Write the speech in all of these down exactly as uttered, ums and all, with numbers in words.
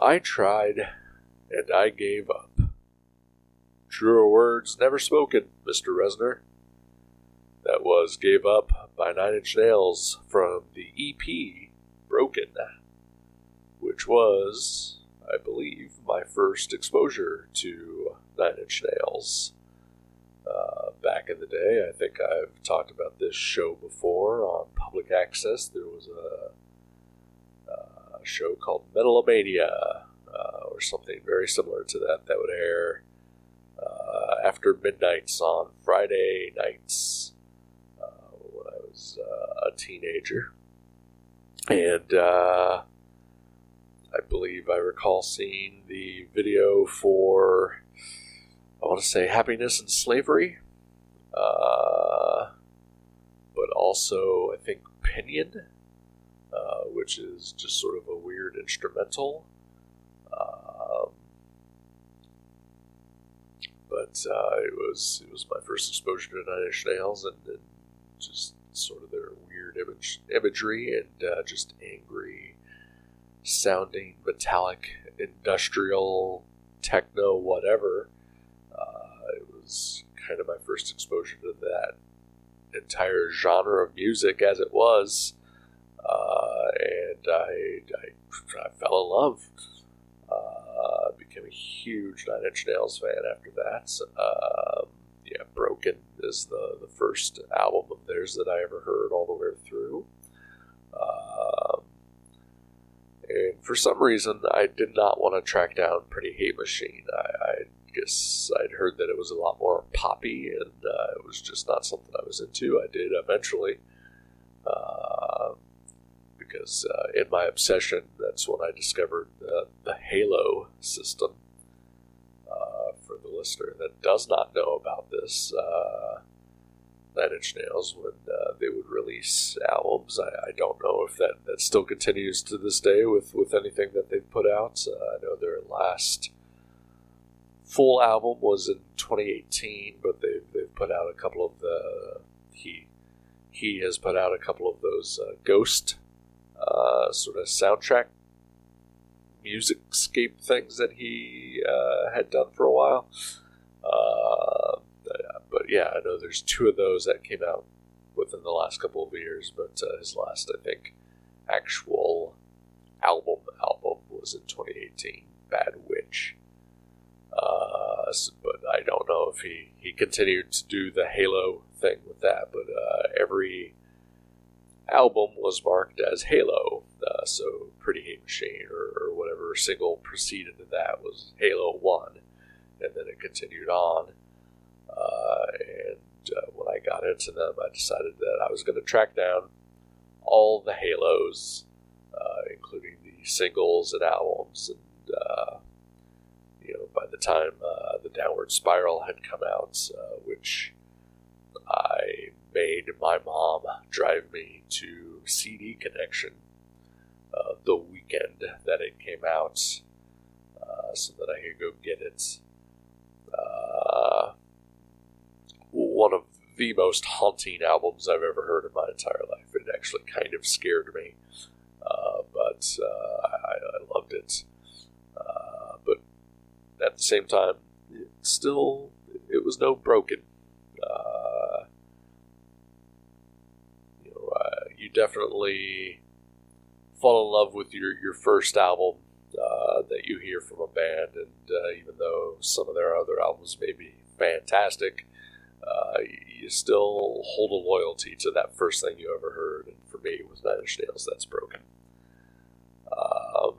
I tried, and I gave up. Truer words never spoken, Mister Reznor. That was Gave Up by Nine Inch Nails from the E P Broken, which was, I believe, my first exposure to Nine Inch Nails. Uh, back in the day, I think I've talked about this show before on Public Access. There was a, a show called Metalomania, uh, or something very similar to that, that would air uh, after midnights on Friday nights uh, when I was uh, a teenager. And uh, I believe I recall seeing the video for, I want to say, Happiness and Slavery, uh, but also, I think, Pinion, uh, which is just sort of a weird instrumental. Um, but uh, it was it was my first exposure to Nine Inch Nails, and, and just sort of their weird image, imagery and uh, just angry sounding, metallic, industrial, techno, whatever. Uh, it was kind of my first exposure to that entire genre of music as it was, uh, and I, I, I fell in love. Uh, became a huge Nine Inch Nails fan after that. Um, yeah, Broken is the, the first album of theirs that I ever heard all the way through. Um, and for some reason, I did not want to track down Pretty Hate Machine. I, I guess I'd heard that it was a lot more poppy, and uh, it was just not something I was into. I did eventually, uh, because uh, in my obsession, that's when I discovered the, the Halo system. Uh, for the listener that does not know about this, uh, Nine Inch Nails, when uh, they would release albums, I, I don't know if that, that still continues to this day with, with anything that they've put out. Uh, I know their last full album was in twenty eighteen, but they've, they've put out a couple of the, he, he has put out a couple of those uh, Ghost uh, sort of soundtrack musicscape things that he uh, had done for a while. Uh, but yeah, I know there's two of those that came out within the last couple of years, but uh, his last, I think, actual album album was in twenty eighteen, Bad Witch. Uh, so, but I don't know if he, he continued to do the Halo thing with that, but uh, every album was marked as Halo, uh, so Pretty Hate Machine or, or whatever single preceded to that was Halo one, and then it continued on, uh, and uh, when I got into them, I decided that I was going to track down all the Halos, uh, including the singles and albums, and uh, you know, by the time uh, the Downward Spiral had come out, uh, which I made my mom drive me to C D Connection uh, the weekend that it came out, uh, so that I could go get it. Uh, one of the most haunting albums I've ever heard in my entire life. It actually kind of scared me, uh, but uh, I, I loved it. Uh, but at the same time, it still, it was no Broken. Uh, you know, uh, you definitely fall in love with your, your first album uh, that you hear from a band, and uh, even though some of their other albums may be fantastic, uh, you still hold a loyalty to that first thing you ever heard, and for me, with Nine Inch Nails, that's Broken. Um,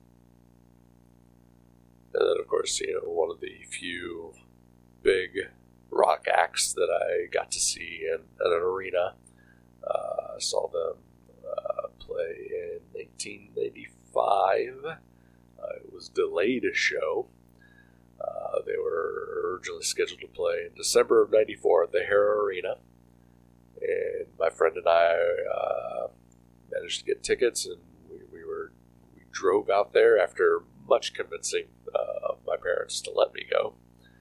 and then, of course, you know, one of the few big rock acts that I got to see in, in an arena. Uh, I saw them uh, play in nineteen ninety-five. Uh, it was delayed a show. Uh, they were originally scheduled to play in December of ninety-four at the Hara Arena. And my friend and I uh, managed to get tickets, and we, we were we drove out there after much convincing uh, of my parents to let me go.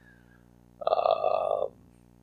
Um,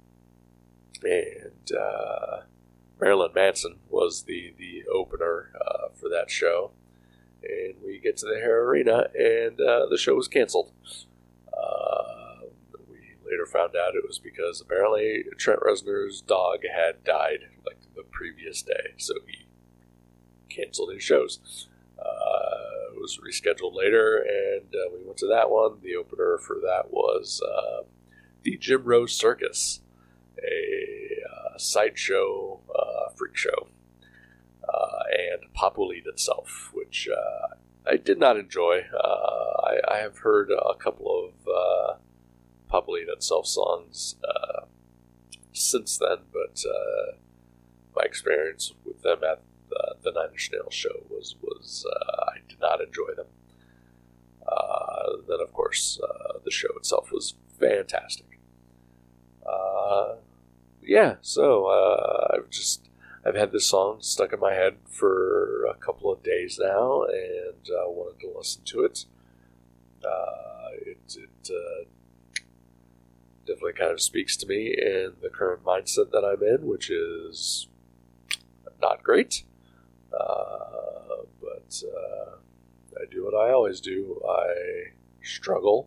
and uh, Marilyn Manson was the, the opener uh, for that show. and we get to the Hare Arena, and uh, the show was canceled. Uh, we later found out it was because apparently Trent Reznor's dog had died like the previous day, so he canceled his shows. Uh, it was rescheduled later, and uh, we went to that one. The opener for that was uh, the Jim Rose Circus, a uh, sideshow uh, freak show, uh, and Papuleed itself, which uh, I did not enjoy. Uh, I, I have heard a couple of uh, Papuleed itself songs uh, since then, but uh, my experience with them at the, the Nine Inch Nails show was, was uh, I did not enjoy them. Uh, then, of course, uh, the show itself was fantastic. Uh, yeah, so uh, I've just I've had this song stuck in my head for a couple of days now, and I uh, wanted to listen to it. Uh, it it uh, definitely kind of speaks to me in the current mindset that I'm in, which is not great. Uh, but uh, I do what I always do. I struggle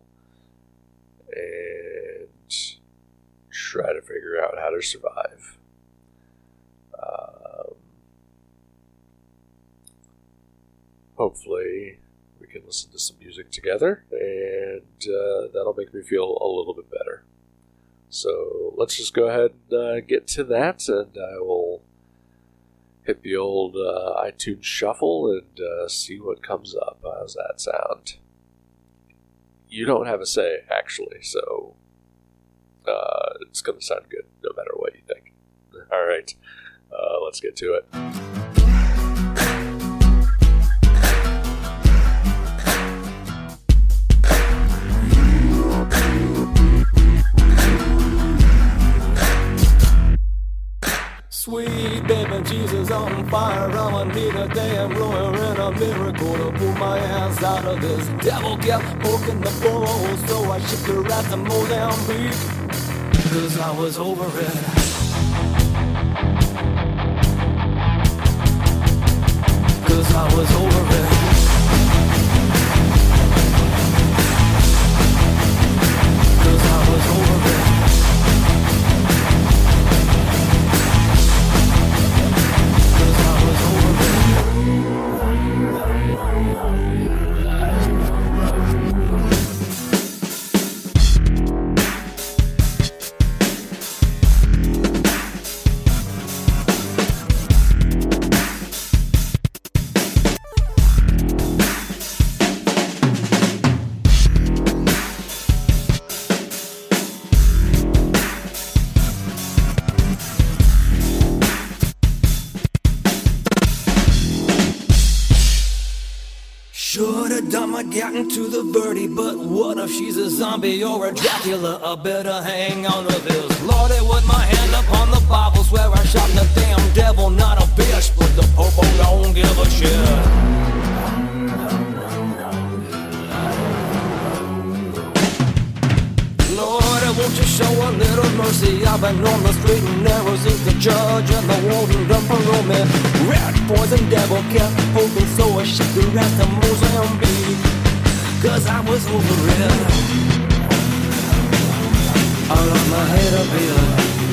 and try to figure out how to survive. Um, hopefully we can listen to some music together, and uh, that'll make me feel a little bit better. So let's just go ahead and uh, get to that, and I will hit the old uh, iTunes shuffle and uh, see what comes up. How's that sound? You don't have a say, actually, so uh, it's going to sound good no matter what you think. All right, uh, let's get to it. Sweet baby Jesus on fire, I'ma need a damn lawyer and a miracle to pull my ass out of this. Devil kept poking the bull, so I shipped her out to Mozambique, cause I was over it. Cause I was over it. Cause I was over it. Should've done my getting to the birdie, but what if she's a zombie or a Dracula? I better hang on to this. Lordy, with my hand up on the Bible, swear I shot the damn devil, not a bitch, but the popo don't give a shit. Won't you show a little mercy? I've been on the straight and narrow since the judge and the warden done parole me. Red poison devil kept poking, so I shipped the rest to Mozambique, cause I was over it. Out of my head up here.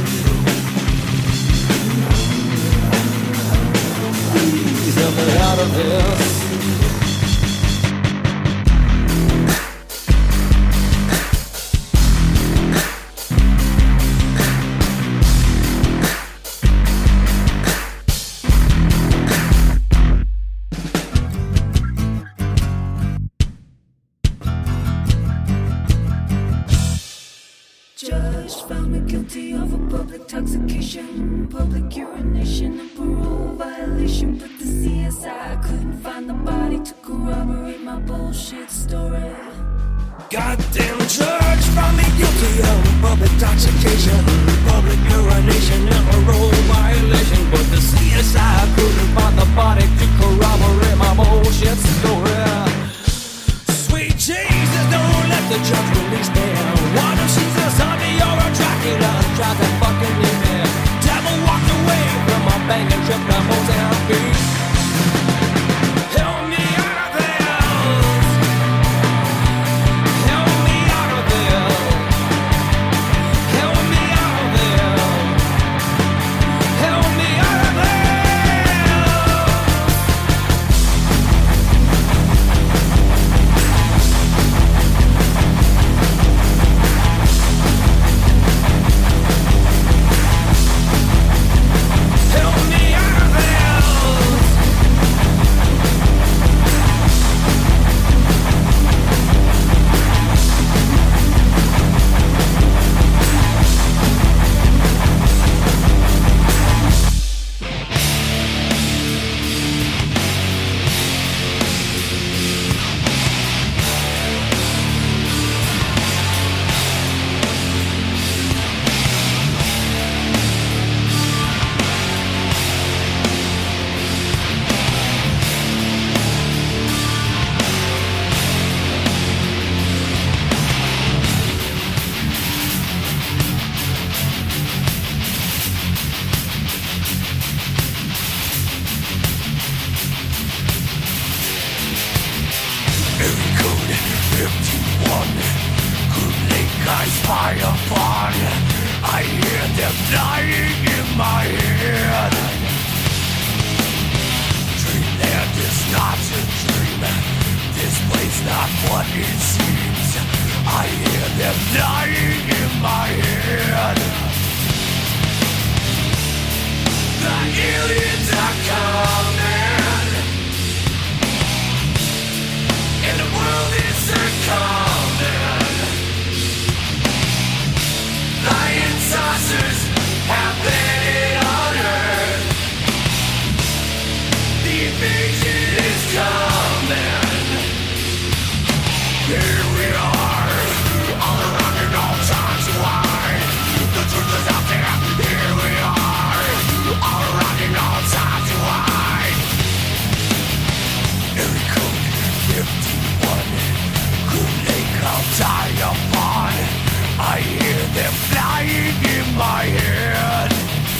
Please help me out of this. Judge found me guilty of a public intoxication, public urination, and parole violation. But the C S I couldn't find the body to corroborate my bullshit story. Goddamn judge found me guilty of public intoxication, public urination, and parole violation. But the C S I couldn't find the body to corroborate my bullshit story. Sweet Jesus, don't let the judge release me. What if she's a zombie or a Dracula? Tried to fucking leave me. Devil walked away from my banging trip to Mozambique. Help me out of dying in my head. Dreamland is not a dream. This place not what it seems. I hear them dying in my head. The aliens are coming, and the world is succumbing. Lion saucers have landed on Earth. The invasion is coming. Here we are, all around and all times wide. The truth is out there. Here we are, all around and all times wide. Every code fifty-one, Groom Lake I'll die upon. I hear them flying in my head.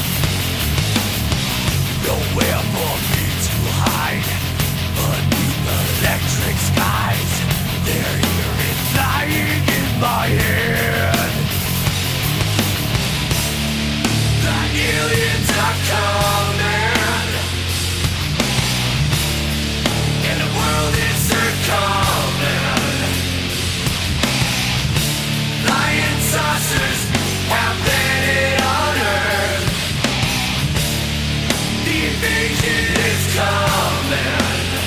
Nowhere for me to hide beneath the electric skies. They're here and flying in my head. The aliens are coming, and the world is succumbing. Lion saucers have landed on Earth. The invasion is coming.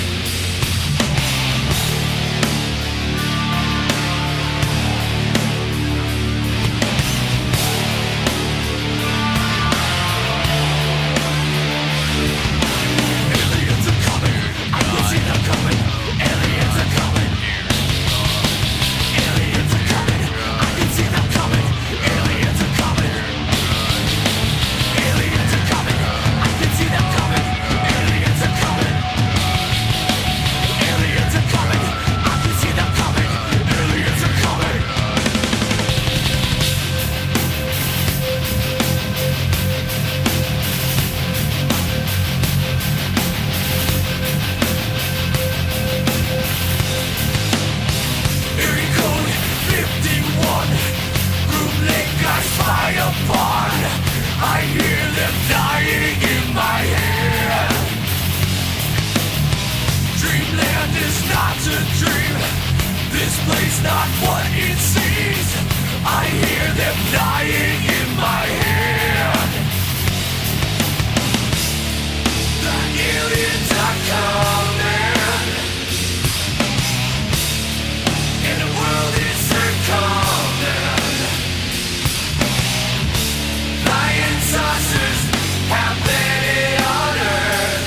Aliens are coming. I can see them coming. Aliens are coming. Aliens are coming. I can see them coming. Aliens are coming. Aliens are coming. I can see them coming. Aliens are coming. Aliens are coming. I can see them coming. Aliens are coming. Area code fifty-one, Groom Lake I spy upon. I hear them dying in my head. Dreamland is not a dream. This place not what it seems. I hear them dying in my head. The aliens are coming, and the world is succumbing. Lion saucers have landed on Earth.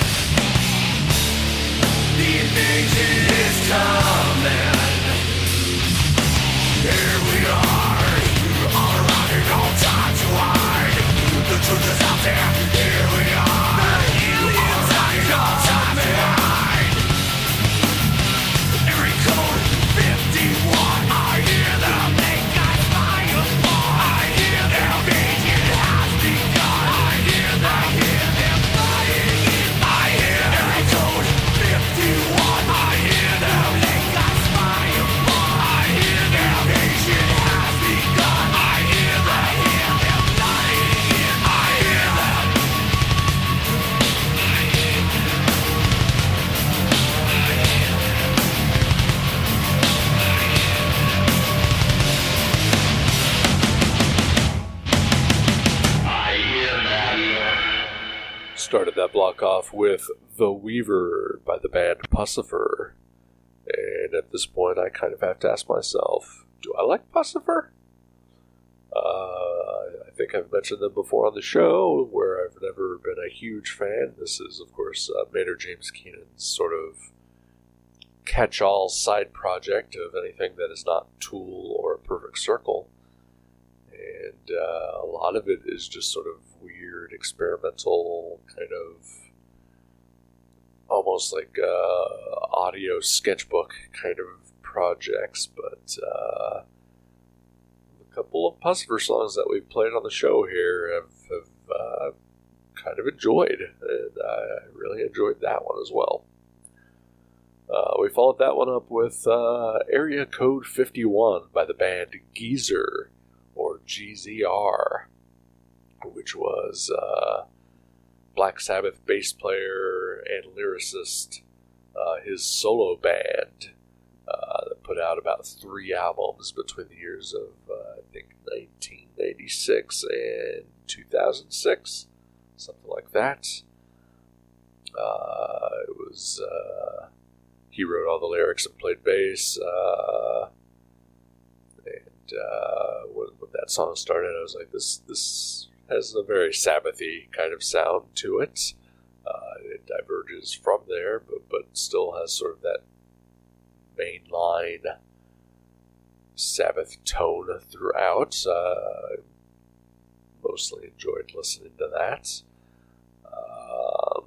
The invasion is coming. Here we are, all around and all times wide. The truth is out there. Here we are, aliens are all times wide. Area code fifty-one. I hear them make us fire. I hear them invasion has begun. I hear them, I hear them flying in. I hear area code fifty-one. I hear them make us fire. I hear them invasion has begun. I hear them, I hear them flying in. I hear them. I hear them. Started that block off with The Weaver by the band Pussifer. And at this point, I kind of have to ask myself, do I like Pussifer? Uh, I think I've mentioned them before on the show, where I've never been a huge fan. This is, of course, uh, Maynard James Keenan's sort of catch-all side project of anything that is not Tool or Perfect Circle. And uh, a lot of it is just sort of weird, experimental, kind of almost like uh, audio sketchbook kind of projects. But uh, a couple of Pussifer songs that we've played on the show here have, have uh, kind of enjoyed. And I really enjoyed that one as well. Uh, we followed that one up with uh, Area Code fifty-one by the band Geezer, or G Z R, which which was uh, Black Sabbath bass player and lyricist, uh, his solo band uh, that put out about three albums between the years of, uh, I think, nineteen ninety-six and two thousand six, something like that. Uh, it was, uh, he wrote all the lyrics and played bass, uh, and uh, when, when that song started, I was like, this this has a very Sabbathy kind of sound to it. Uh, it diverges from there, but, but still has sort of that mainline Sabbath tone throughout. Uh, mostly enjoyed listening to that. Um,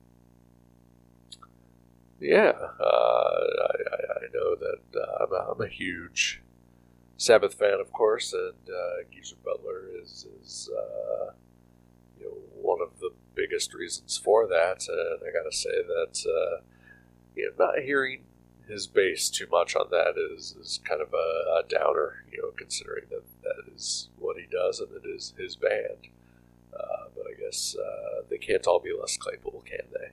yeah, uh, I, I, I know that uh, I'm, a, I'm a huge Sabbath fan, of course, and uh, Geezer Butler is, is uh, you know, one of the biggest reasons for that. And I gotta say that uh, you know, not hearing his bass too much on that is, is kind of a, a downer, you know, considering that that is what he does and it is his band. Uh, but I guess uh, they can't all be Les Claypool, can they?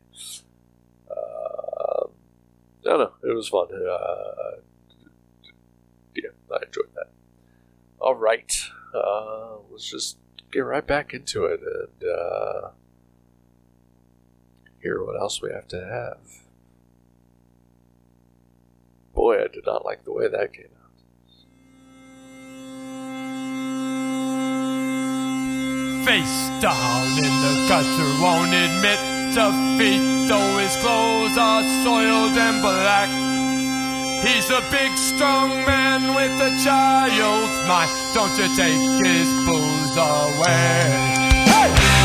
Uh, I don't know. It was fun. Uh, yeah, I enjoyed that. All right. Uh, let's just get right back into it and uh, hear what else we have to have. Boy, I did not like the way that came out. Face down in the gutter, won't admit defeat, though his clothes are soiled and black. He's a big, strong man with a child's mind. Don't you take his booze away. Hey!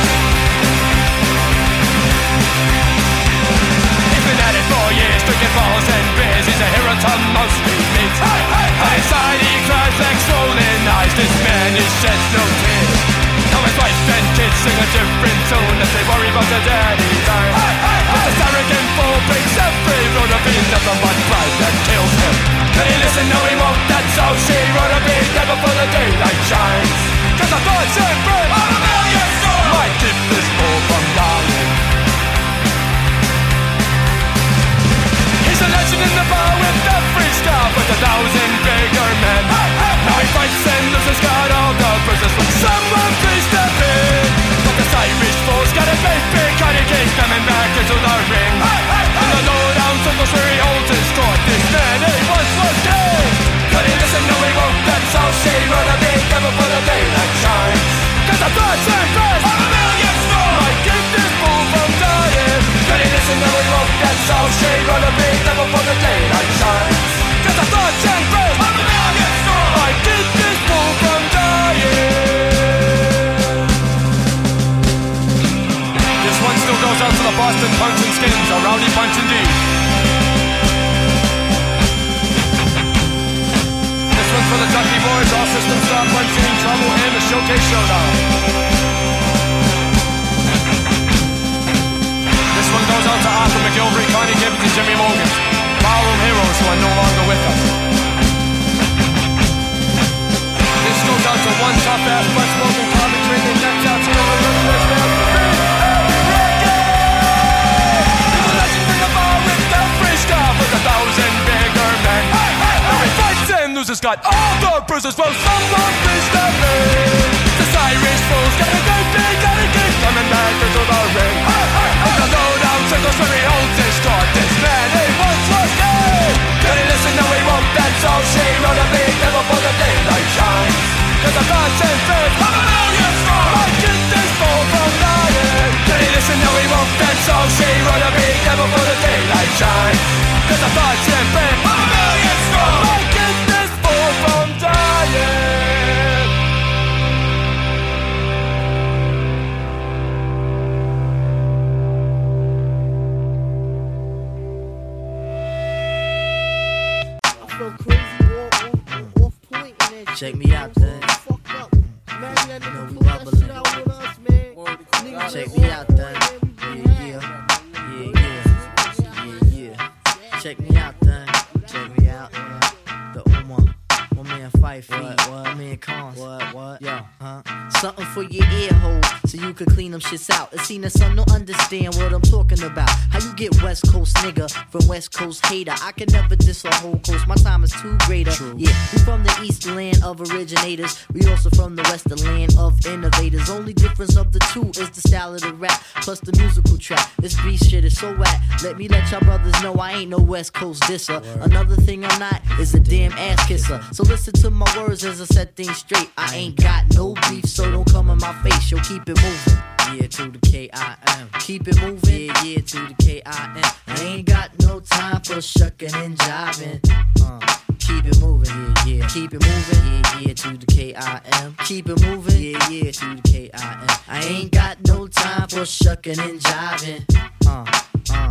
He's been at it for years, drinking balls and beers. He's a hero to most we meet. Hey, hey, hey. Inside he cries like swollen eyes. This man, he sheds no tears. Now his wife and kids sing a different tune as they worry about their daddy dying. Hey, hey, hey. But this arrogant fool breaks every road of being nothing but pride that kills him. Can he listen? No, he won't. That's how she wrote a beat never for the daylight shines. Cause the thoughts and breath of a million souls might keep this fool from dying. He's a legend in the bar with the free scarf with a thousand bigger men. Hey, hey, now he fights and loses, got all the bruises. Will someone please step in? But this Irish fool's got a great big kind of case coming back into the ring. Hey, hey, hey. In the low-down circles where he holds his court, this man he once was dead. But he listen, no he won't, that's all she wrote a big devil for the daylight shines. Cause the thoughts and breath of a million souls might keep this fool from dying. But he listen, no he won't, that's all she wrote a big devil for the daylight shines. Cause the thoughts and breath of a million souls might keep this fool from dying. This one still goes out to the Boston Punch and Skins, a rowdy bunch indeed. This one's for the Ducky Boys, all systems stop, punching trouble, and the Showcase Showdown. This one goes out to Arthur McGilvery, Connie Gibbons, and Jimmy Morgan, ballroom heroes who are no longer with us. This goes out to one tough-ass, blood-smoking, carbon-drinking, necked out to the West Band. With a thousand bigger men. Hey, hey, hey. Now he fights and loses, got all the bruises. Well, someone please step in. This Irish fool's got a great big, got a gig coming back into the ring. Hey, hey, hey. In the low-down circles where he holds his court, this man he once was dead. Can he listen? No, he won't. That's all she wrote a big devil for the daylight shines. Cause the thoughts and faith of a million strong might keep this fool from dying. Can he listen? No, he won't. That's all she wrote a big devil for the daylight shines. Cause the thoughts and faith of a million strong might keep this fool from dying. I feel crazy off, off, off point and that Check me out, then. fucked up. Man, that You know nigga we pulled that rubbing shit out with us, man. Niggas Check been me off out, point, then. man. We been Yeah, had. yeah. Yeah, yeah. Yeah, yeah. Check me out, then. Check me out. The Uma. My man Fight. wifey. What, what? I'm in cons. What, what? Yo, huh? Something for your ear hole so you could clean them shits out. It seen that some don't understand what I'm talking about. How you get West Coast nigga from West Coast hater? I can never diss a whole coast. My time is too greater. True. Yeah, we from the East land of originators. We also from the West, the land of innovators. Only difference of the two is the style of the rap plus the musical track. This beat shit is so whack. Let me let y'all brothers know I ain't no West Coast disser. Word. Another thing I'm not is a damn ass kisser. So listen to my words as I set things straight. I ain't got no beef, so don't come in my face. Yo, keep it moving. Yeah, to the K I M. Keep it moving. Yeah, yeah, to the K I M. I ain't got no time for shucking and jiving. Uh, keep it moving. Yeah, yeah. Keep it moving. Yeah, yeah, to the K I M. Keep it moving. Yeah, yeah, to the K I M. I ain't got no time for shucking and jiving. Uh, uh,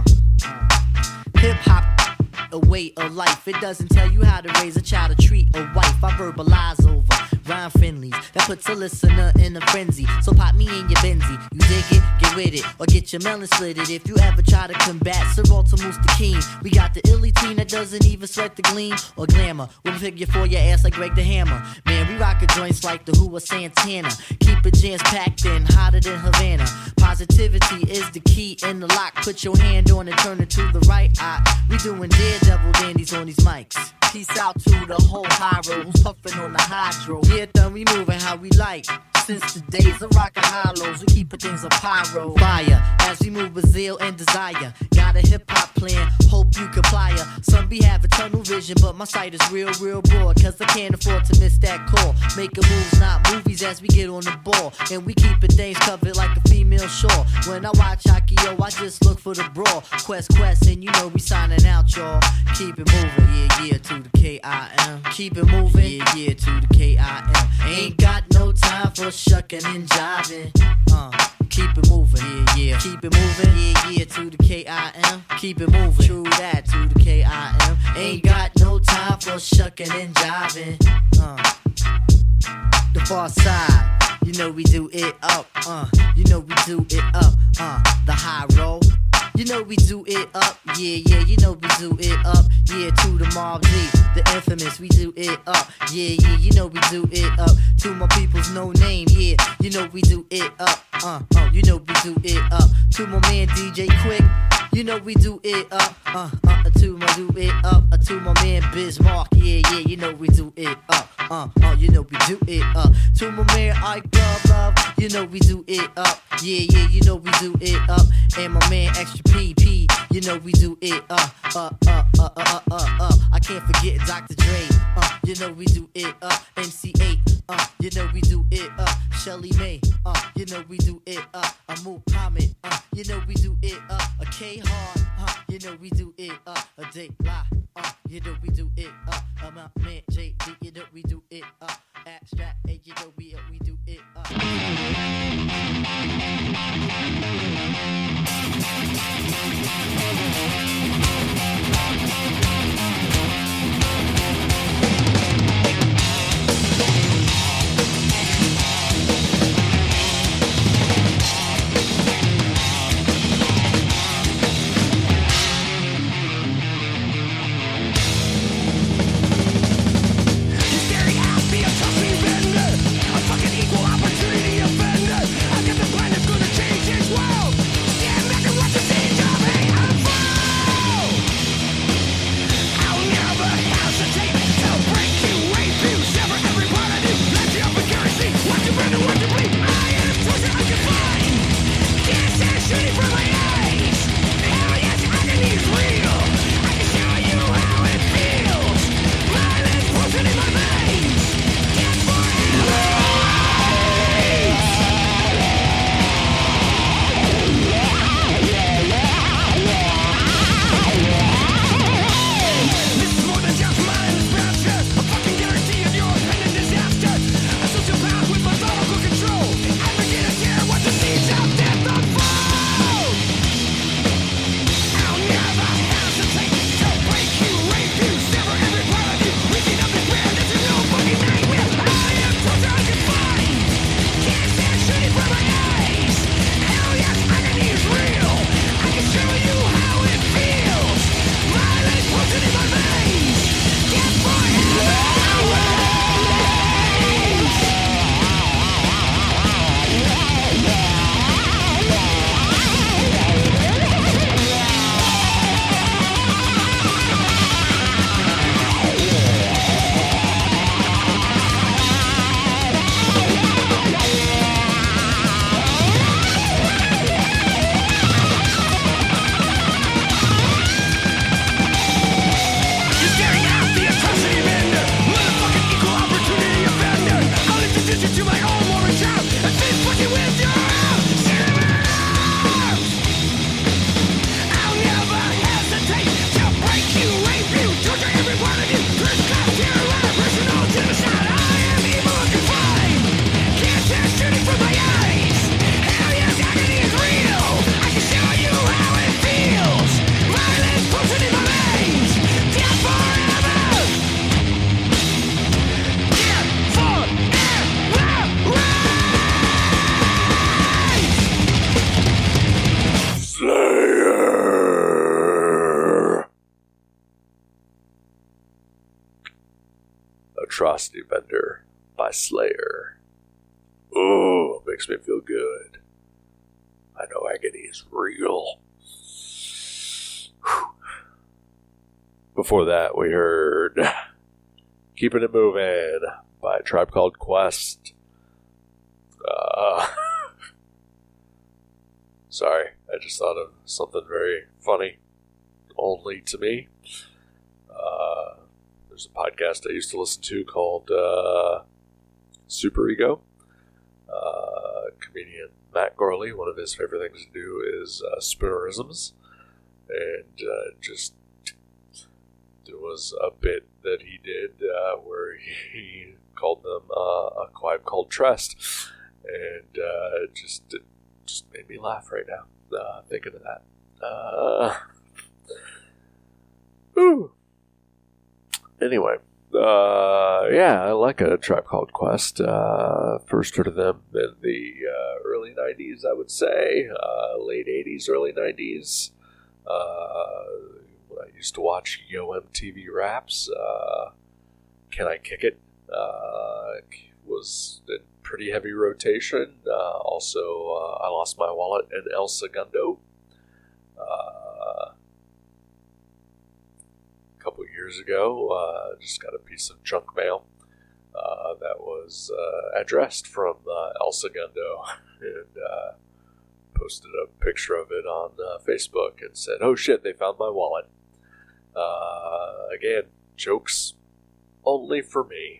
uh. Hip hop. A way of life. It doesn't tell you how to raise a child or treat a wife. I verbalize over rhyme friendlies that puts a listener in a frenzy. So pop me in your Benzie. You dig it? Get with it. Or get your melon slitted. If you ever try to combat Sir Walter Moose the King, we got the illy team that doesn't even sweat the gleam or glamour. We'll figure for your ass like Greg the Hammer. Man, we rockin' joints like the Who or Santana. Keep it jams packed in, hotter than Havana. Positivity is the key in the lock. Put your hand on it, turn it to the right eye. We doing daredevil dandies on these mics. Peace out to the whole high road who's puffin' on the hydro. Yeah, then we moving how we like. Since the days of rockin' hollows, we keepin' things a pyro. Fire, as we move with zeal and desire. Got a hip-hop plan, hope you comply. Some be having tunnel vision, but my sight is real, real broad. Cause I can't afford to miss that call. Making moves, not movies, as we get on the ball. And we keepin' things covered like a female shore. When I watch hockey, yo, I just look for the brawl. Quest, quest, and you know we signing out, y'all. Keep it moving, yeah, yeah, to the K I M. Keep it moving, yeah, yeah, to the K I M. Ain't got no time for shucking and jiving. Uh, keep it moving, yeah, yeah. Keep it moving, yeah, yeah, to the K I M. Keep it moving, true that, to the K I M. Ain't got no time for shucking and jiving. Uh, the far side, you know we do it up. Uh, you know we do it up. Uh, the high roll. You know we do it up, yeah, yeah, you know we do it up, yeah, to the Mob G, the infamous, we do it up, yeah, yeah, you know we do it up, to my people's no name, yeah, you know we do it up, uh, uh, you know we do it up, to my man D J Quick, you know we do it up, uh, uh, to my do it up, uh, to my man Bismarck, yeah, yeah, you know we do it up, uh, uh, you know we do it up, to my man Ike Love Love, you know we do it up, yeah, yeah, you know we do it up, and my man Extra P P, you know we do it up, uh, uh, uh, uh, uh, uh, I can't forget Doctor Dre, uh, you know we do it up, M C eight, uh, you know we do it up, Shelly May, uh, you know we do it up, a Muhammad, uh, you know we do it up, a K Hard, uh, you know we do it up, a Day Lie, uh, you know we do it up, a my man J D, you know we do it up, Abstract, hey, you know we, uh, we do it up. Atrocity Bender by Slayer. Ooh, makes me feel good. I know agony is real. Whew. Before that, we heard Keeping It Moving by Tribe Called Quest. Uh, sorry, I just thought of something very funny, only to me. Uh, there's a podcast I used to listen to called uh, Super Ego. Uh, comedian Matt Gorley, one of his favorite things to do is uh, spoonerisms. And uh, just, there was a bit that he did uh, where he called them uh, a tribe called Trest. And uh, it just, it just made me laugh right now, uh, thinking of that. Uh, ooh. Anyway, uh, yeah, I like a Tribe Called Quest. Uh, first heard of them in the uh, early nineties, I would say. Uh, late eighties, early nineties. Uh, when I used to watch Yo M T V Raps. Uh, Can I Kick It? Uh, was in pretty heavy rotation. Uh, also, uh, I Lost My Wallet and El Segundo. Uh, a couple years ago, uh, just got a piece of junk mail uh, that was uh, addressed from uh, El Segundo, and uh, posted a picture of it on uh, Facebook and said, "Oh shit, they found my wallet." Uh, again, jokes only for me.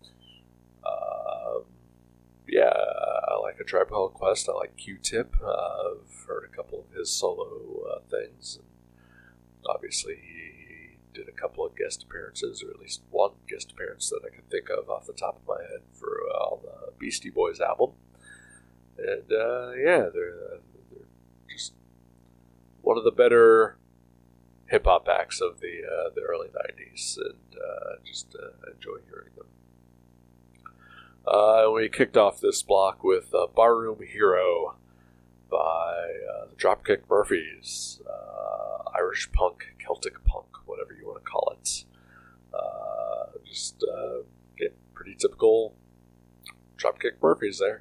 Um, yeah, I like a Tribe Called Quest. I like Q-Tip. Uh, I've heard a couple of his solo uh, things. And obviously, he did a couple of guest appearances, or at least one guest appearance that I can think of off the top of my head for uh, on the Beastie Boys album. And uh, yeah, they're, they're just one of the better hip-hop acts of the uh, the early nineties, and uh, just uh, enjoy hearing them. Uh, we kicked off this block with uh, Barroom Hero by uh, the Dropkick Murphys, uh, Irish punk, Celtic punk, whatever you want to call it. Uh, just uh, yeah, pretty typical Dropkick Murphys there.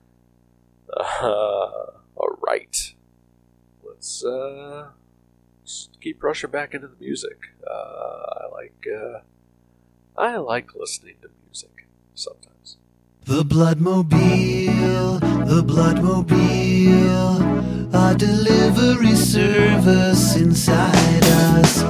Uh, all right, let's uh, just keep rushing back into the music. Uh, I like uh, I like listening to music sometimes. The Bloodmobile, the Bloodmobile, our delivery service inside us.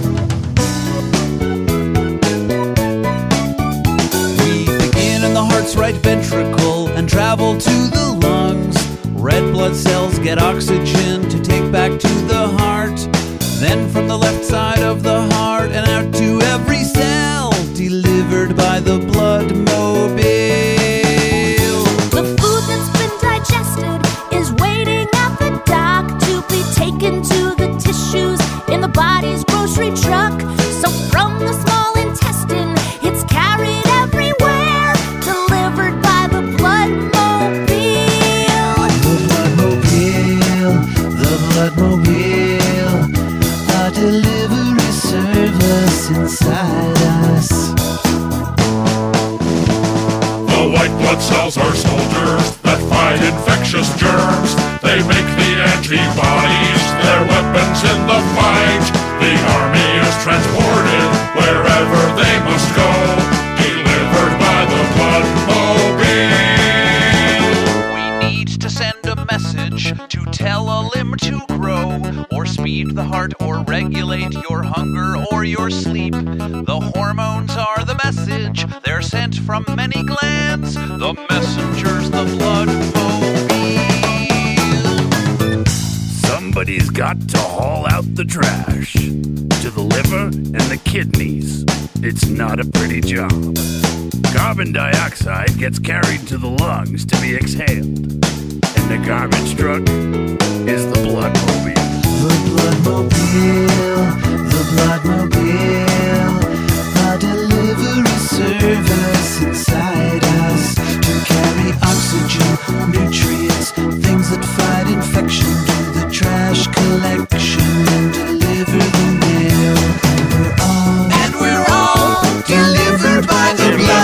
We begin in the heart's right ventricle and travel to the lungs. Red blood cells get oxygen to take back to the heart. Then from the left side of the heart and out to every cell, delivered by the Bloodmobile. The food that's been digested is waiting at the dock to be taken to the tissues in the body's grocery truck. So from the small intestine, it's carried everywhere, delivered by the Bloodmobile. The Bloodmobile, the Bloodmobile, our delivery service inside us. The white blood cells are soldiers that fight infectious germs. They make the antibodies their weapons in the fight. The army is transported wherever they must go, delivered by the Bloodmobile. We need to send a message to tell a limb to grow, or speed the heart, or regulate your hunger or your sleep. The hormones are the message. They're sent from many glands. The messenger's the Bloodmobile. Somebody's got to haul out the trash to the liver and the kidneys. It's not a pretty job. Carbon dioxide gets carried to the lungs to be exhaled, and the garbage truck is the Bloodmobile. The Bloodmobile, the Bloodmobile, our delivery service inside us to carry oxygen, nutrients, things that fight infection, do the trash collection and deliver the mail. And we're all, and we're all delivered by the Bloodmobile.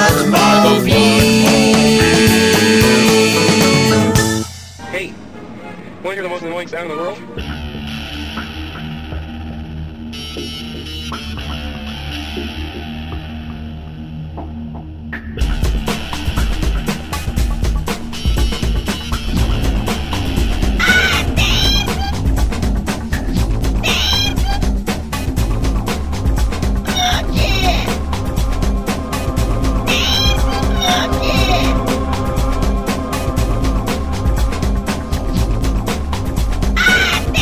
point down in the world. Ah,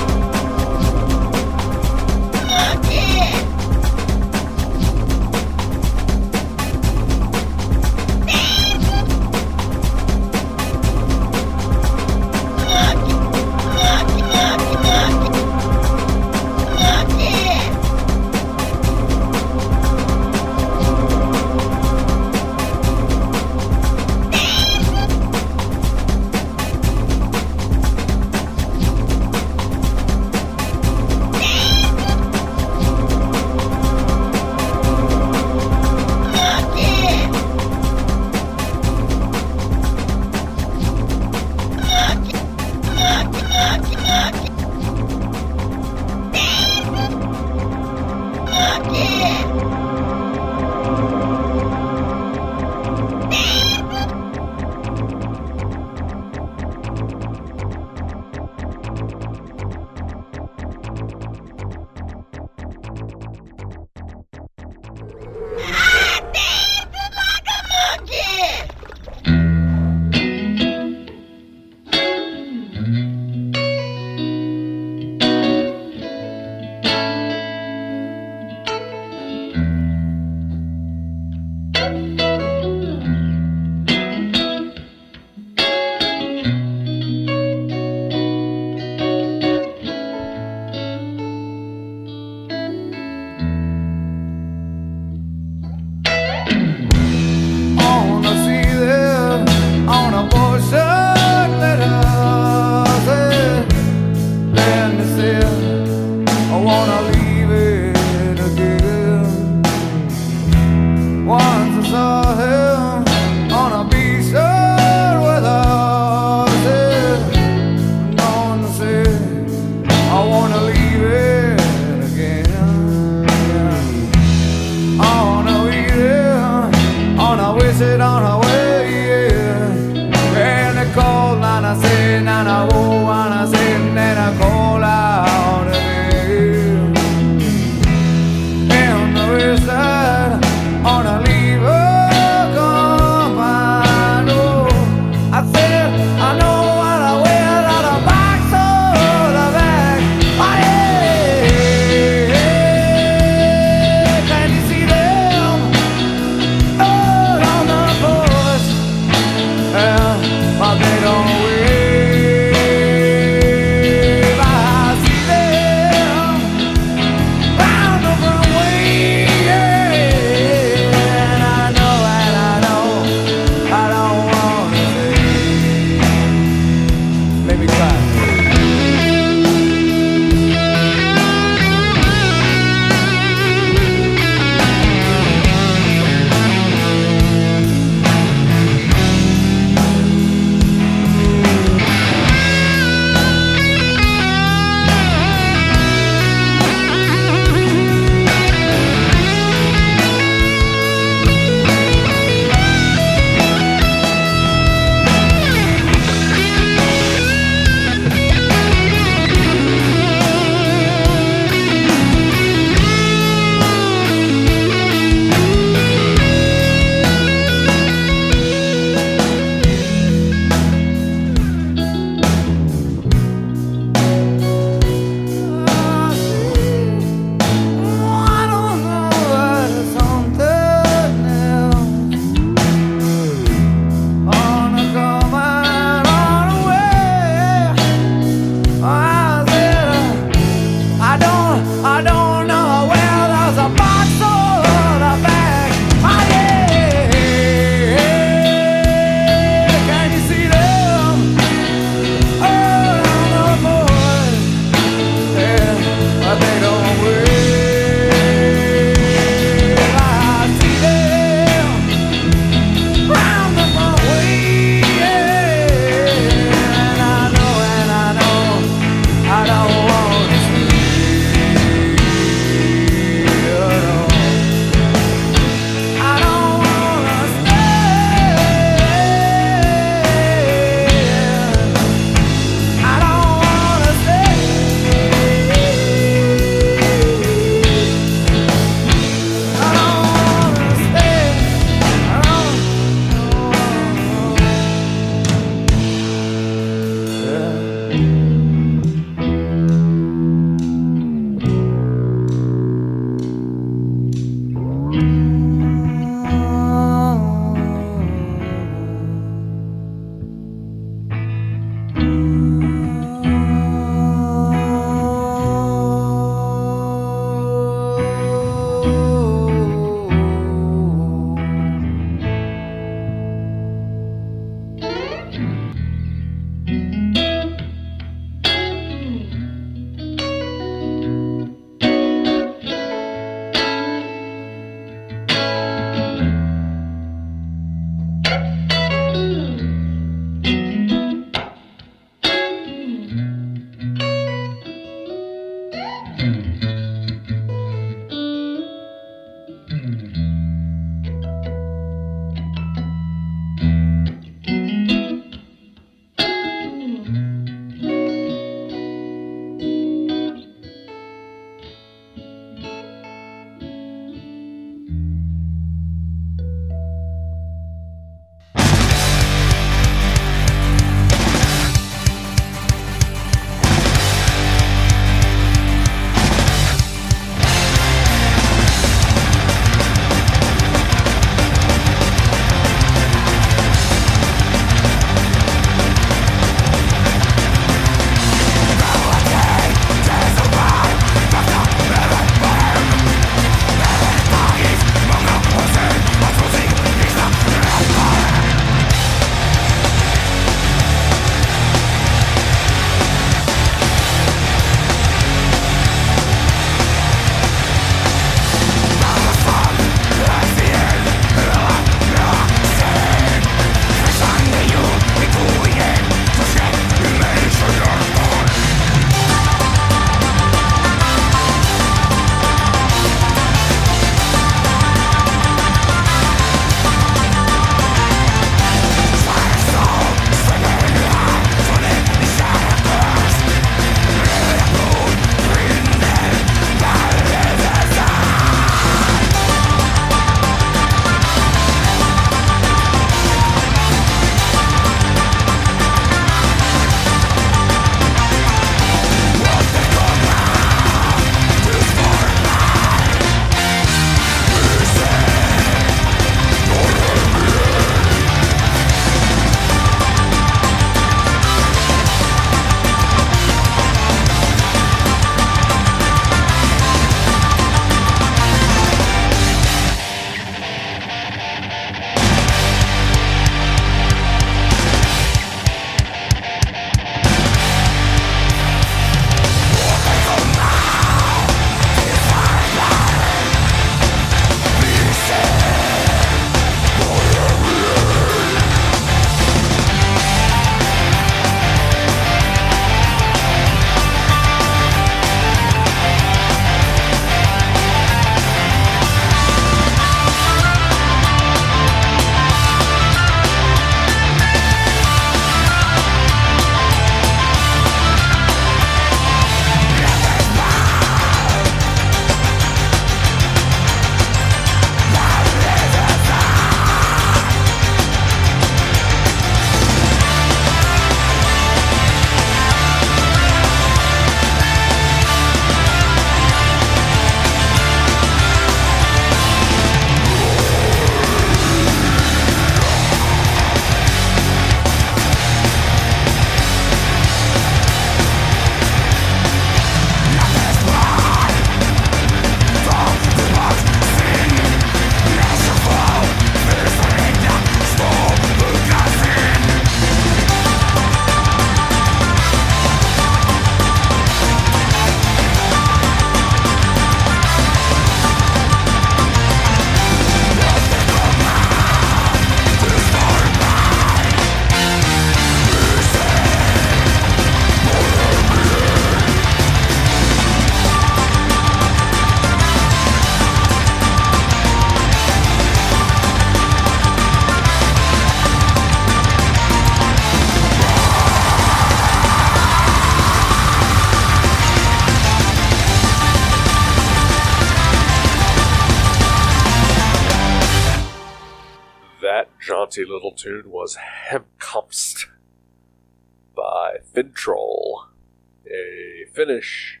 jaunty little tune was Hemkomst by Fintroll, a Finnish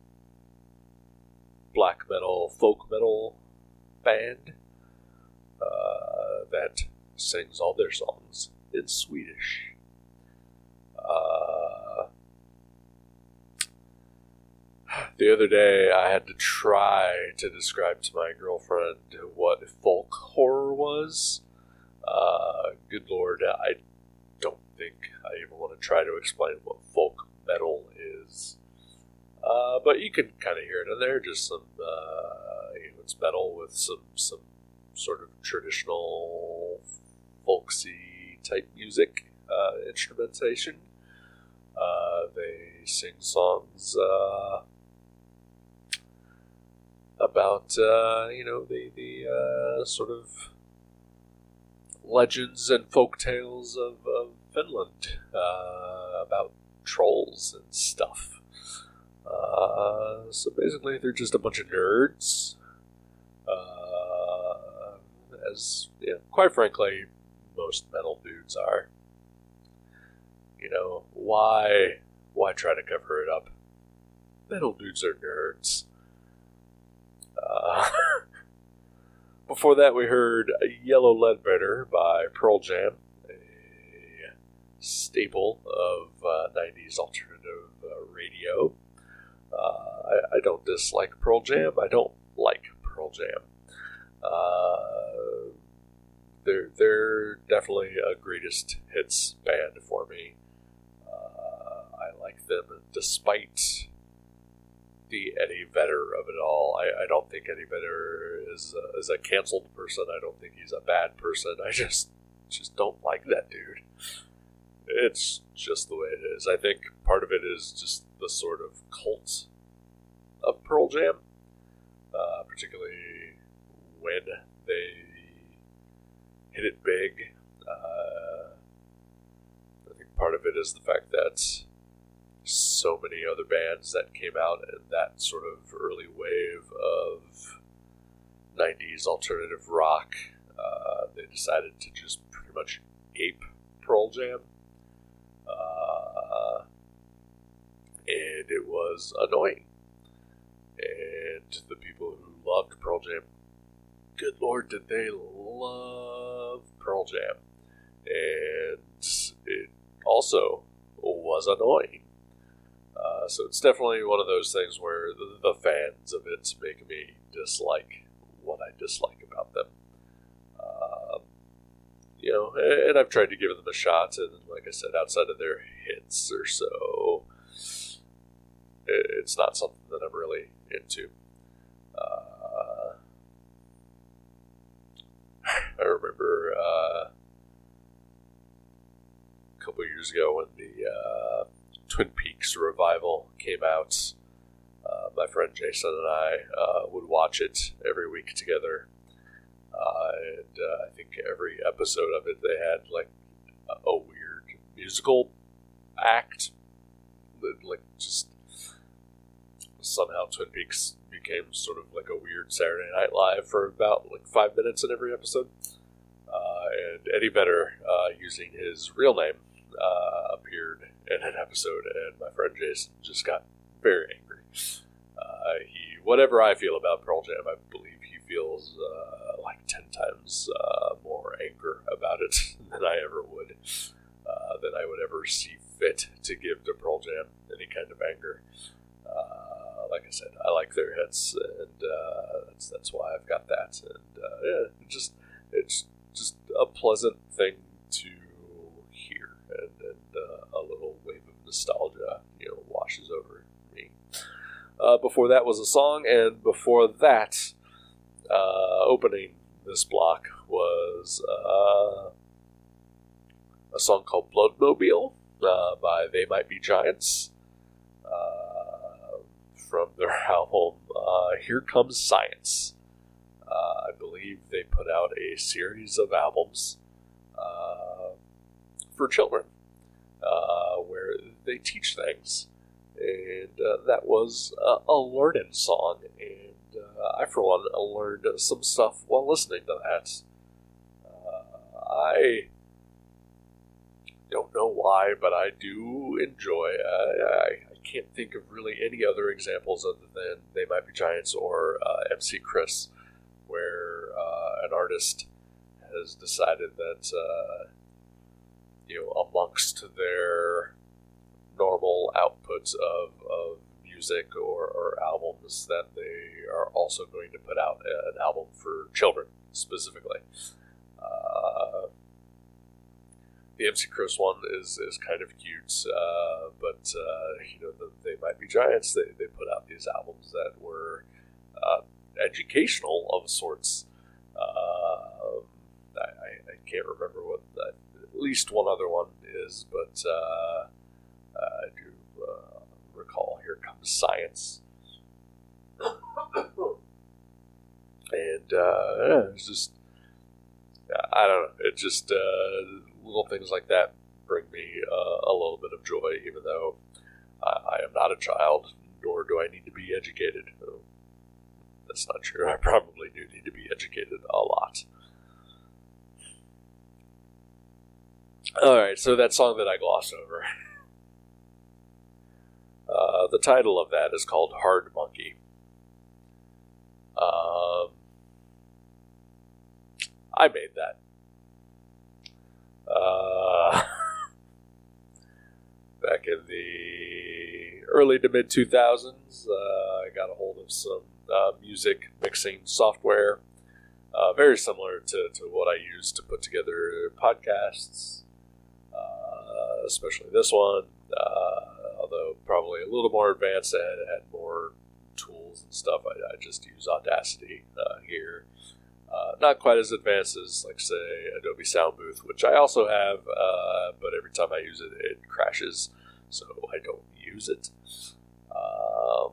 black metal, folk metal band uh, that sings all their songs in Swedish. Uh, the other day, I had to try to describe to my girlfriend what folk horror was. Uh, good Lord, I don't think I even want to try to explain what folk metal is. Uh, but you can kind of hear it in there, just some, uh, you know, it's metal with some, some sort of traditional folksy type music, uh, instrumentation. Uh, they sing songs, uh, about, uh, you know, the, the, uh, sort of legends and folk tales of, of Finland, uh, about trolls and stuff. Uh, so basically they're just a bunch of nerds, uh, as, yeah, quite frankly, most metal dudes are. You know, why, why try to cover it up? Metal dudes are nerds. Uh, before that, we heard Yellow Ledbetter by Pearl Jam, a staple of uh, nineties alternative uh, radio. Uh, I, I don't dislike Pearl Jam. I don't like Pearl Jam. Uh, they're, they're definitely a greatest hits band for me. Uh, I like them despite the Eddie Vedder of it all. I, I don't think Eddie Vedder is a, is a canceled person. I don't think he's a bad person. I just just don't like that dude. It's just the way it is. I think part of it is just the sort of cult of Pearl Jam, uh, particularly when they hit it big. Uh, I think part of it is the fact that so many other bands that came out in that sort of early wave of nineties alternative rock, uh, they decided to just pretty much ape Pearl Jam. Uh, and it was annoying. And the people who loved Pearl Jam, good Lord, did they love Pearl Jam. And it also was annoying. Uh, so it's definitely one of those things where the, the fans of it make me dislike what I dislike about them. Uh, you know, and I've tried to give them a shot, and like I said, outside of their hits or so, it's not something that I'm really into. Uh, I remember uh, a couple years ago when the uh, Twin Peaks revival came out. Uh, my friend Jason and I uh, would watch it every week together. Uh, and uh, I think every episode of it, they had like a, a weird musical act. That, like, just somehow Twin Peaks became sort of like a weird Saturday Night Live for about like five minutes in every episode. Uh, and Eddie Vedder, uh, using his real name, uh, appeared in an episode, and my friend Jason just got very angry. Uh, he, whatever I feel about Pearl Jam, I believe he feels uh, like ten times uh, more anger about it than I ever would, uh, than I would ever see fit to give to Pearl Jam any kind of anger. Uh, like I said, I like their hits, and uh, that's that's why I've got that. And uh, yeah, it just it's just a pleasant thing to hear, and, and uh, a little wave of nostalgia, you know, washes over me. Uh, before that was a song, and before that, uh, opening this block was uh, a song called Bloodmobile uh, by They Might Be Giants, uh, from their album uh, Here Comes Science. Uh, I believe they put out a series of albums uh, for children uh, where they teach things. And uh, that was a, a learning song, and uh, I, for one, learned some stuff while listening to that. Uh, I don't know why, but I do enjoy. Uh, I, I can't think of really any other examples other than They Might Be Giants or uh, M C Chris, where uh, an artist has decided that uh, you know, amongst their normal outputs of, of music or, or albums, that they are also going to put out an album for children specifically. Uh, the M C Chris one is, is kind of cute, uh, but uh, you know, the, They Might Be Giants. They they put out these albums that were uh, educational of sorts. Uh, I, I can't remember what that, at least one other one is, but uh, I do uh, recall Here Comes Science. And uh, yeah, it's just, I don't know, it just, uh, little things like that bring me uh, a little bit of joy, even though I, I am not a child, nor do I need to be educated. Oh, that's not true. I probably do need to be educated a lot. Alright, so that song that I glossed over. Uh, the title of that is called Hard Monkey. Um, I made that. Uh, back in the early to mid two thousands, uh, I got a hold of some uh, music mixing software, uh, very similar to, to what I use to put together podcasts, uh, especially this one, uh, although probably a little more advanced and had more tools and stuff. I, I just use Audacity uh, here. Uh, not quite as advanced as, like, say, Adobe Sound Booth, which I also have, uh, but every time I use it, it crashes, so I don't use it. Um,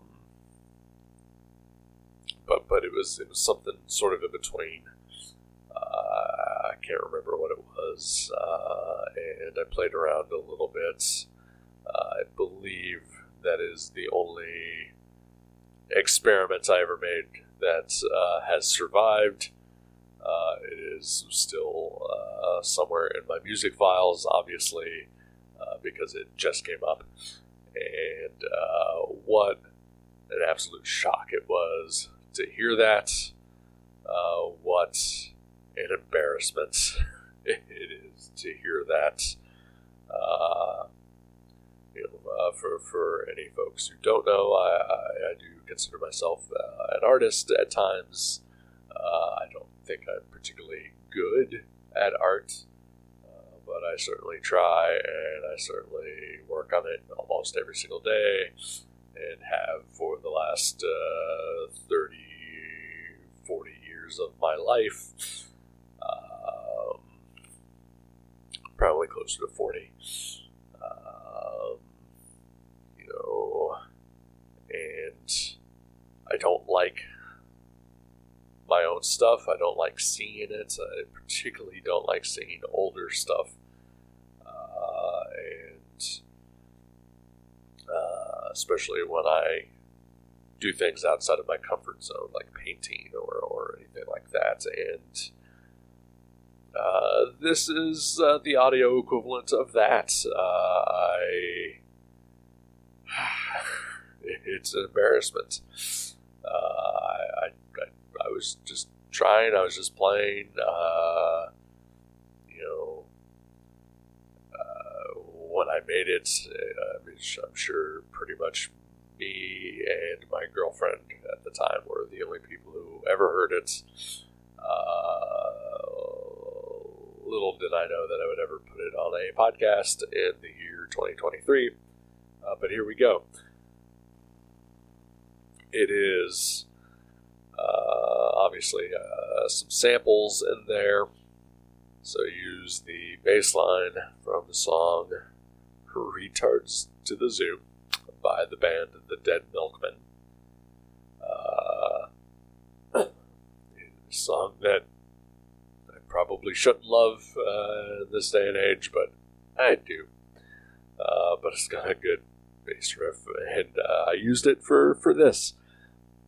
but but it was it was something sort of in between. Uh, I can't remember what it was, uh, and I played around a little bit. Uh, I believe that is the only experiment I ever made that uh, has survived. Uh, it is still uh, somewhere in my music files, obviously, uh, because it just came up. And uh, what an absolute shock it was to hear that. Uh, what an embarrassment it is to hear that. Uh, you know, uh, for, for any folks who don't know, I, I, I do consider myself uh, an artist at times. Uh, I don't think I'm particularly good at art, uh, but I certainly try, and I certainly work on it almost every single day, and have for the last uh, thirty, forty years of my life. Um, probably closer to forty. Um, you know, and I don't like my own stuff. I don't like seeing it. I particularly don't like seeing older stuff. Uh, and uh, especially when I do things outside of my comfort zone, like painting or, or anything like that. And uh, this is uh, the audio equivalent of that. Uh, I... It's an embarrassment. Uh, I, I, I was just trying, I was just playing, uh, you know, uh, when I made it, uh, I'm sure pretty much me and my girlfriend at the time were the only people who ever heard it. Uh, little did I know that I would ever put it on a podcast in the year twenty twenty-three, uh, but here we go. It is uh, obviously uh, some samples in there, so use the bass line from the song Retards to the Zoo by the band The Dead Milkmen. Uh, a song that I probably shouldn't love uh, in this day and age, but I do. Uh, but it's got a good bass riff, and uh, I used it for, for this.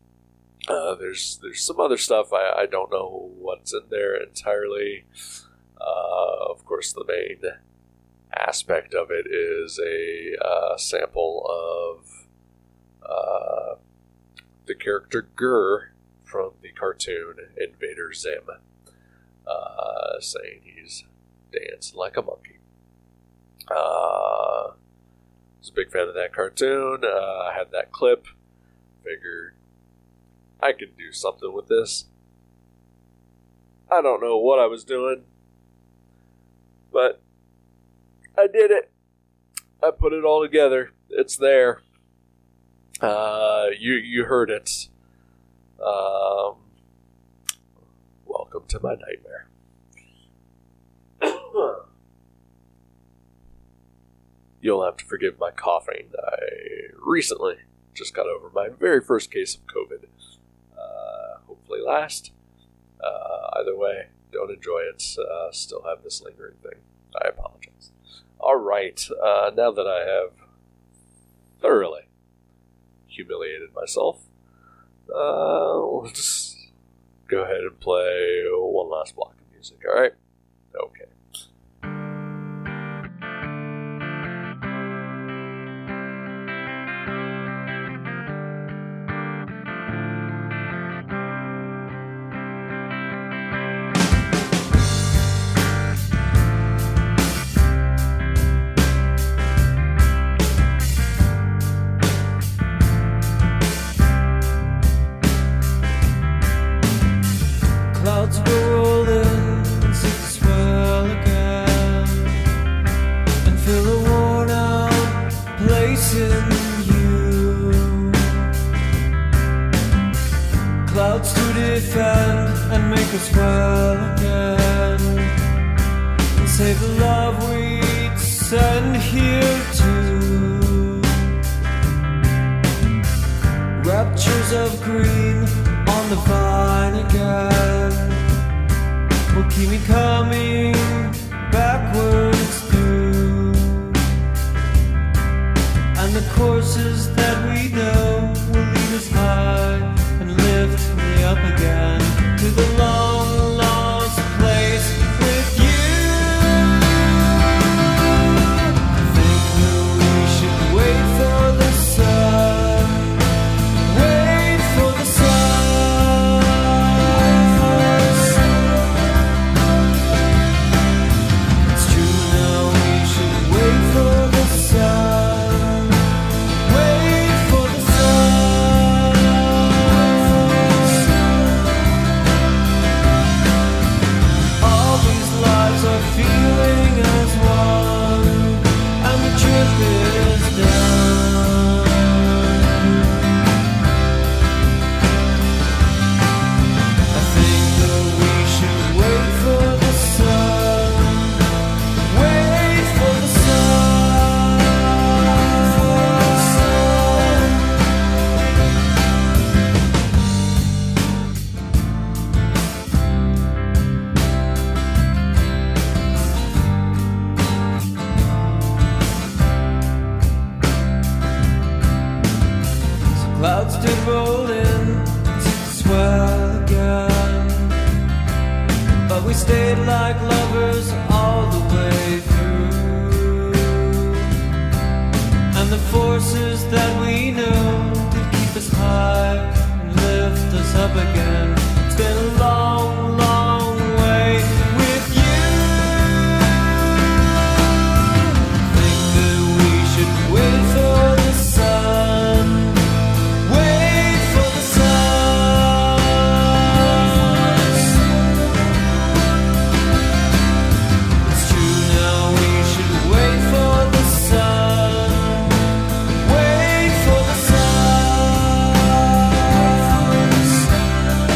Uh, there's there's some other stuff I, I don't know what's in there entirely. Uh, of course, the main aspect of it is a uh, sample of uh, the character Gur from the cartoon Invader Zim, uh, saying he's dancing like a monkey. Uh, I was a big fan of that cartoon. Uh, I had that clip. Figured I could do something with this. I don't know what I was doing, but I did it. I put it all together. It's there. Uh, you you heard it. Um, welcome to my nightmare. You'll have to forgive my coughing. I recently just got over my very first case of COVID. Uh, hopefully last. Uh, either way, don't enjoy it. Uh, still have this lingering thing. I apologize. Alright, uh, now that I have thoroughly humiliated myself, uh, we'll just go ahead and play one last block of music, alright? Okay. Clouds were rolling and seek to swell again and fill a worn out place in you. Clouds to defend and make us well again and save the love we'd send here too. Raptures of green on the vine again will keep me coming backwards through. And the courses that we know will lead us high and lift me up again to the long lost place with you. I think that we should wait for the sun. Wait for the sun. It's true now, we should wait for the sun. Wait for the sun. All these lives are feeling as one, and the trip is done. I think that we should wait for the sun. Wait for the sun. So clouds did roll in to swell again, but we stayed like lovers all the way through. And the forces that we know that keep us high and lift us up again. It's been a long, long way with you. Think that we should wait for the sun. Wait for the sun. It's true now, we should wait for the sun. Wait for the sun.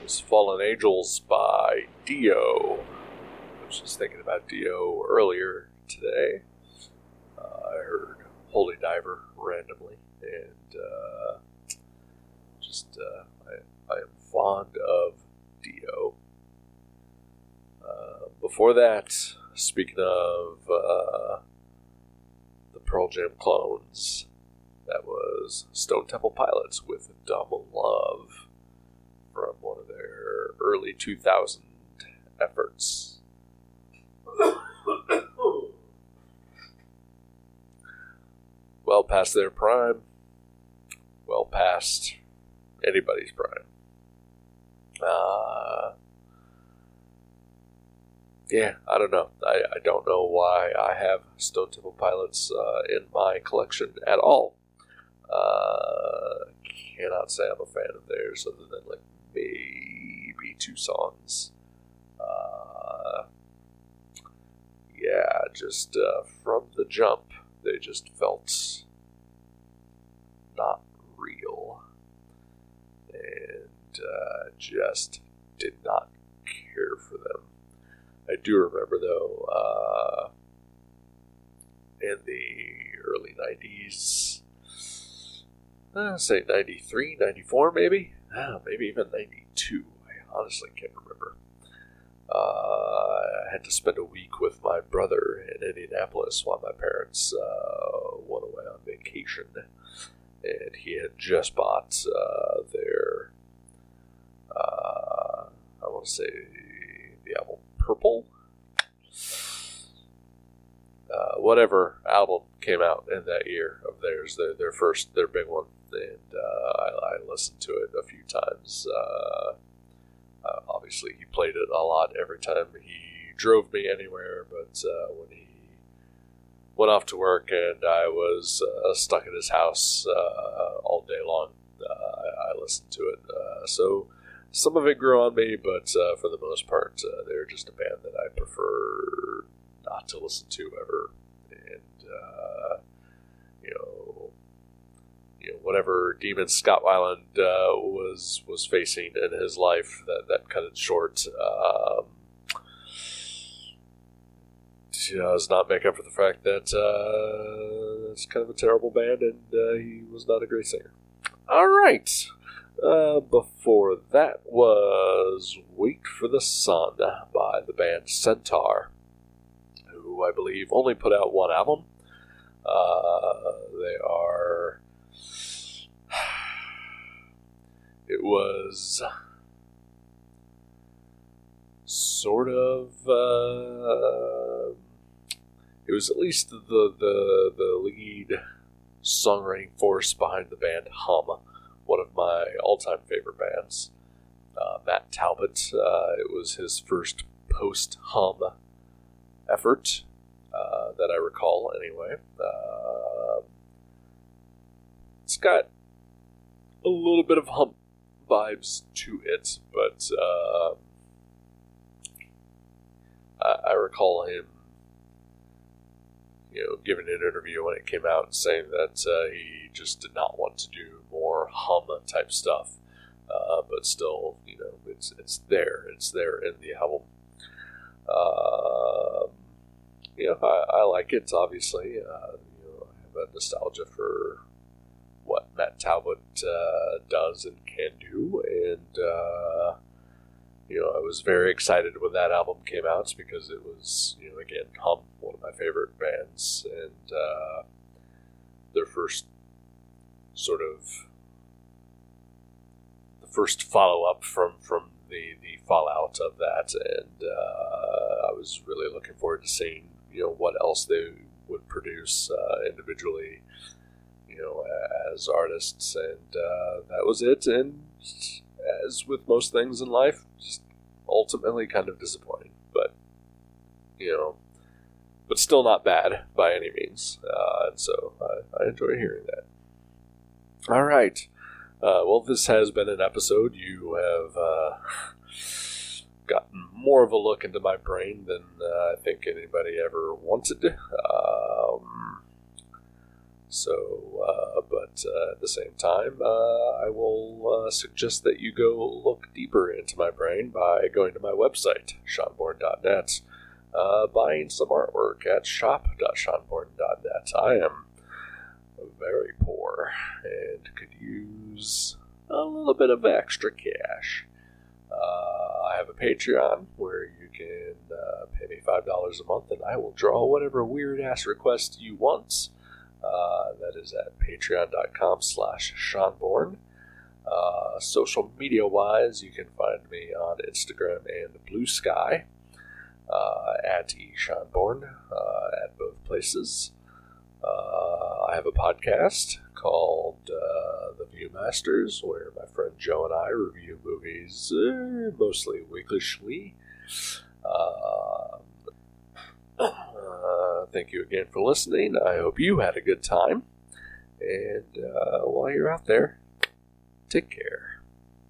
was Fallen Angels by Dio. I was just thinking about Dio earlier today. Uh, I heard Holy Diver randomly, and uh, just uh, I, I am fond of Dio. Uh, before that, speaking of uh, the Pearl Jam clones, that was Stone Temple Pilots with Dumb Love from one of their early two thousand efforts. Well past their prime, well past anybody's prime. Uh, yeah, I don't know. I, I don't know why I have Stone Temple Pilots uh, in my collection at all. Uh, cannot say I'm a fan of theirs other than like maybe two songs. Uh, yeah, just uh, from the jump, they just felt not real, and uh, just did not care for them. I do remember though, uh, in the early nineties, uh, say ninety-three, ninety-four maybe, uh, maybe even ninety-two, I honestly can't remember. Uh, I had to spend a week with my brother in Indianapolis while my parents uh, went away on vacation, and he had just bought uh, their, uh, I want to say, the album Purple? Uh, whatever album came out in that year of theirs, their, their first, their big one, and uh, I, I listened to it a few times. Uh, uh, obviously, he played it a lot every time he drove me anywhere, but uh, when he went off to work and I was uh, stuck at his house uh, all day long, uh, I, I listened to it. Uh, so some of it grew on me, but uh, for the most part, uh, they're just a band that I prefer not to listen to ever. And, uh, you know, you know, whatever demons Scott Weiland uh, was was facing in his life, that, that cut it short. Um, does not make up for the fact that uh, it's kind of a terrible band, and uh, he was not a great singer. All right. Uh, before that was Wait for the Sun by the band Centaur, who I believe only put out one album. Uh, they are... It was sort of... Uh, it was at least the, the, the lead songwriting force behind the band Hum, one of my all-time favorite bands. Uh, Matt Talbot, uh, it was his first post-Hum effort, uh, that I recall anyway. Uh, it's got a little bit of Hum vibes to it, but uh, I, I recall him, you know, giving an interview when it came out and saying that uh, he just did not want to do more Hum type stuff, uh, but still, you know, it's it's there, it's there in the album. Uh, you know, I, I like it. Obviously, uh, you know, I have a nostalgia for what Matt Talbot uh, does and can do, and uh, you know, I was very excited when that album came out because it was, you know, again, Hum, one of my favorite bands, and uh, their first sort of the first follow-up from, from the, the fallout of that, and uh, I was really looking forward to seeing, you know, what else they would produce uh, individually, you know, as artists, and uh, that was it, and as with most things in life, just ultimately kind of disappointing, but, you know, but still not bad by any means, uh, and so I, I enjoy hearing that. All right. Uh, well, this has been an episode. You have uh, gotten more of a look into my brain than uh, I think anybody ever wanted. Um, So, uh, but uh, at the same time, uh, I will uh, suggest that you go look deeper into my brain by going to my website, sean bourne dot net, uh, buying some artwork at shop dot sean bourne dot net. I am very poor and could use a little bit of extra cash. Uh, I have a Patreon where you can uh, pay me five dollars a month and I will draw whatever weird-ass request you want. Uh, that is at patreon.com slash Sean Bourne. Uh, social media-wise, you can find me on Instagram and Blue Sky uh, at eSeanBourne uh, at both places. Uh, I have a podcast called uh, The Viewmasters, where my friend Joe and I review movies uh, mostly weekly. Uh, uh, thank you again for listening. I hope you had a good time. And uh, while you're out there, take care.